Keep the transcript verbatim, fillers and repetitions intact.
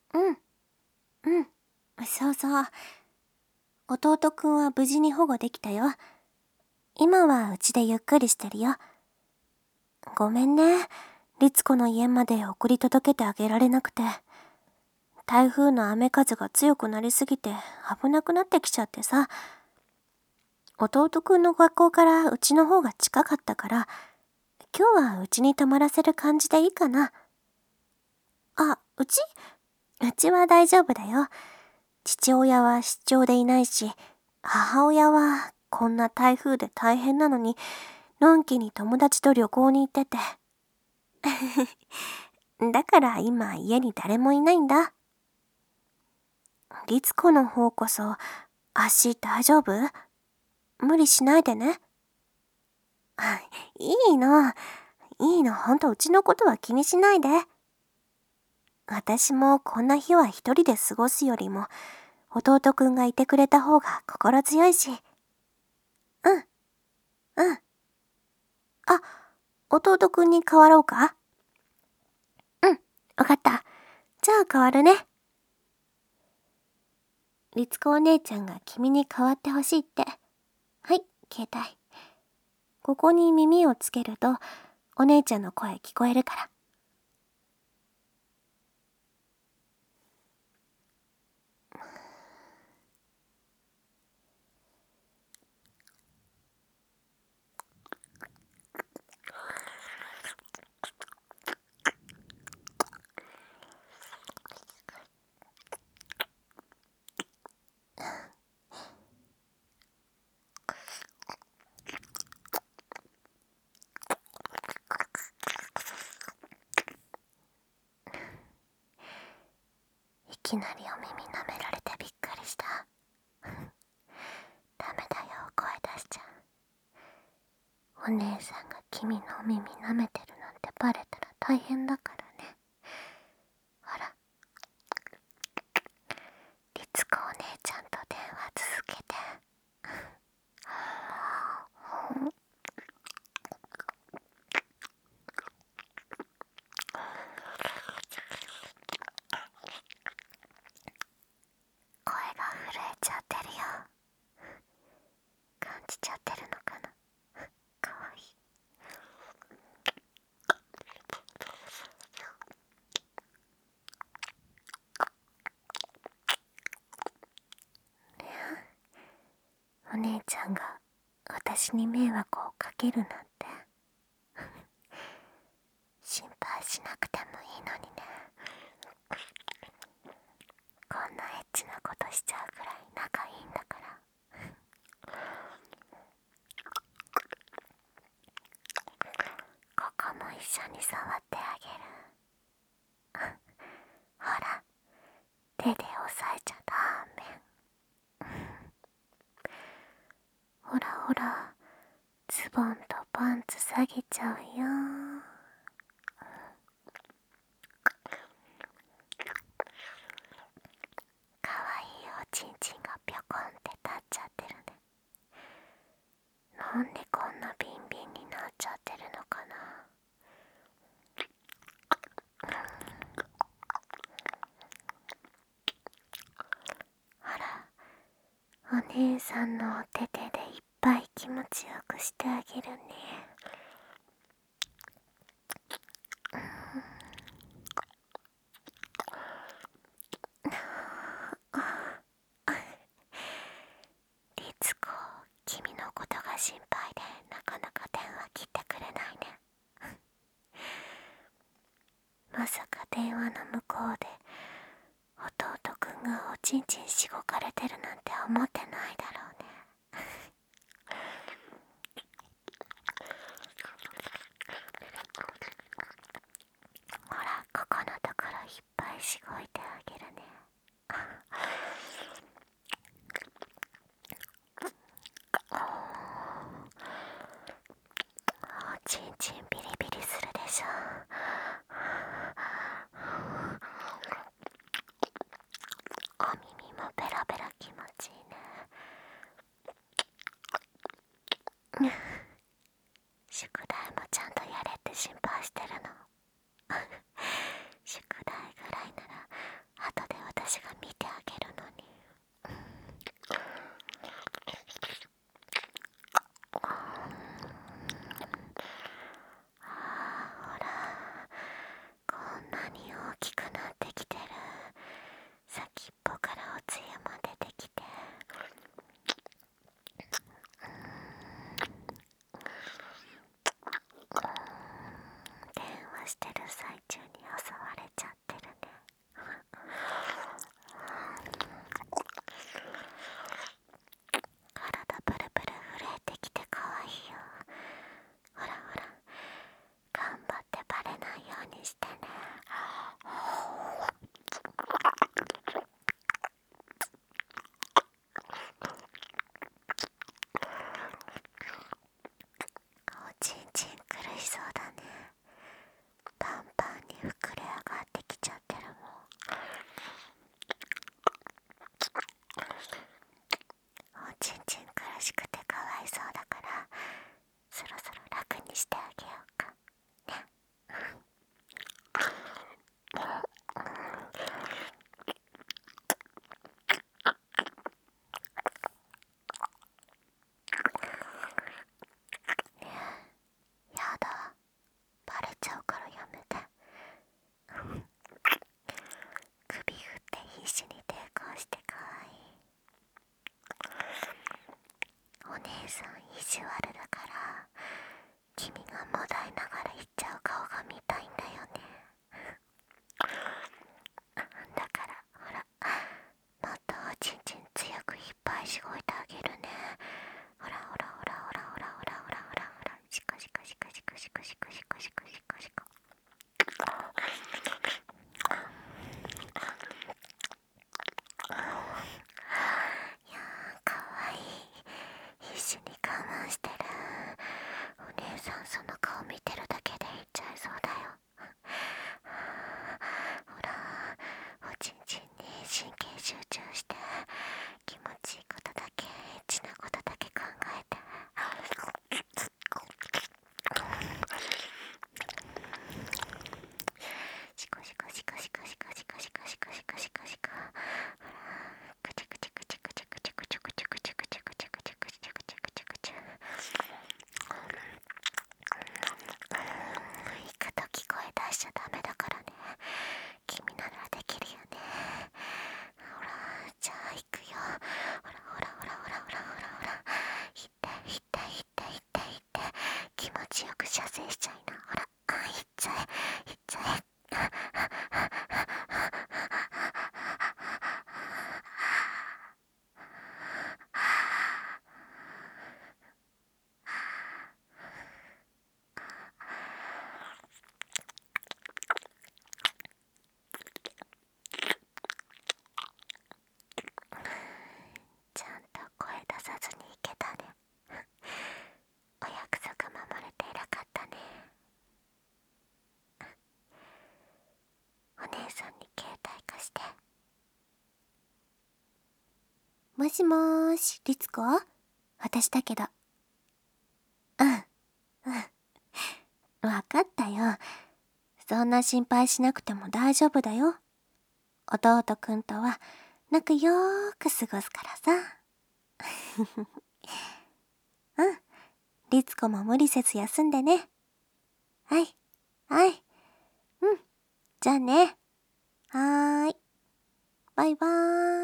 うん、うん、そうそう。弟くんは無事に保護できたよ。今はうちでゆっくりしてるよ。ごめんね。律子の家まで送り届けてあげられなくて。台風の雨風が強くなりすぎて危なくなってきちゃってさ。弟くんの学校からうちの方が近かったから、今日はうちに泊まらせる感じでいいかな。あ、うちうちは大丈夫だよ。父親は出張でいないし、母親はこんな台風で大変なのに、のんきに友達と旅行に行ってて。だから今家に誰もいないんだ。律子の方こそ、足大丈夫？無理しないでね。いいの。いいの、ほんとうちのことは気にしないで。私もこんな日は一人で過ごすよりも、弟くんがいてくれた方が心強いし。うん、うん。あ、弟くんに代わろうか？うん、わかった。じゃあ代わるね。律子お姉ちゃんが君に代わってほしいって。はい、携帯。ここに耳をつけると、お姉ちゃんの声聞こえるから。いきなりお耳舐められてびっくりした。ダメだよ、声出しちゃう。お姉さんが君のお耳舐めてるなんてバレたら大変だからね。ほら、律子お姉ちゃんと電話続けて。声が震えちゃってるよ。感じちゃってるのかな。かわいい。お姉ちゃんが私に迷惑をかけるなんて心配しなくてもいいのにね。こんなエッチなことしちゃうくらい仲いいんだから。ここも一緒に触ってあげる。ほら、手で押さえちゃダメ。ほらほら、ズボンとパンツ下げちゃうよ。かわいいおちんちんがぴょこんって立っちゃってるね。なんでこんなビンビンになっちゃってるのかな。ほら、お姉さんのお手手でいっぱい気持ちよくしてあげるね。律子、君のことが心配でなかなか電話切ってくれないね。まさか電話の向こうで弟くんがおちんちんしごかれてるなんて思ってないだろうね。ほら、ここのところいっぱいしごいてあげるね。おちんちんビリビリするでしょ。お耳もベラベラ気持ちいいね。 なに大きくなってきてる。先っぽからおつゆも出てきて、電話してる最中に襲われちゃってるね。体ブルブル震えてきてかわいいよ。ほらほら、頑張ってバレないようにしてね。おちんちん苦しそうだね。パンパンに膨れ上がってきちゃってるもん。おちんちん苦しくてかわいそうだから、そろそろ楽にしてあげようかね。やだ、バレちゃうからやめて。首振って必死に抵抗してかわいい。お姉さん意地悪だから、君がもだいながら言っちゃう顔が見たいんだよね。だからほら、もっとおちんちん強くいっぱいしごいてあげるね。ほらほらほらほらほらほらほらほらほら、シコシコシコシコシコシコシコシコシコシコ。いやー、かわいい。必死に我慢してる。お姉さんその顔見てるだけで言っちゃいそうだよ。ほら、おちんちんに神経集中して、気持ちいいことだけ、エッチなことだけ考えて。シコシコシコシコシコシコシコシコシコシコシコ。ほら、クチクチクチクチクチクチクチクチクチクチクチクチクチクチクチク。行くとき声出しちゃダメだからね。君ならできるよね。ほら、じゃあ行くよ。ほらほらほらほらほらほらほら。行って行って行って行って行って。気持ちよく射精しちゃいな。ほら、あ、行っちゃえ行っちゃえ。ちゃんと声出さずに行けたね。お約束守れて偉かったね。お姉さんに携帯貸して。もしもーし、律子？私だけど。うん、うん。わかったよ。そんな心配しなくても大丈夫だよ。弟くんとは仲良ーく過ごすからさ。うん。律子も無理せず休んでね。はい、はい。うん。じゃあね。はーい。バイバーイ。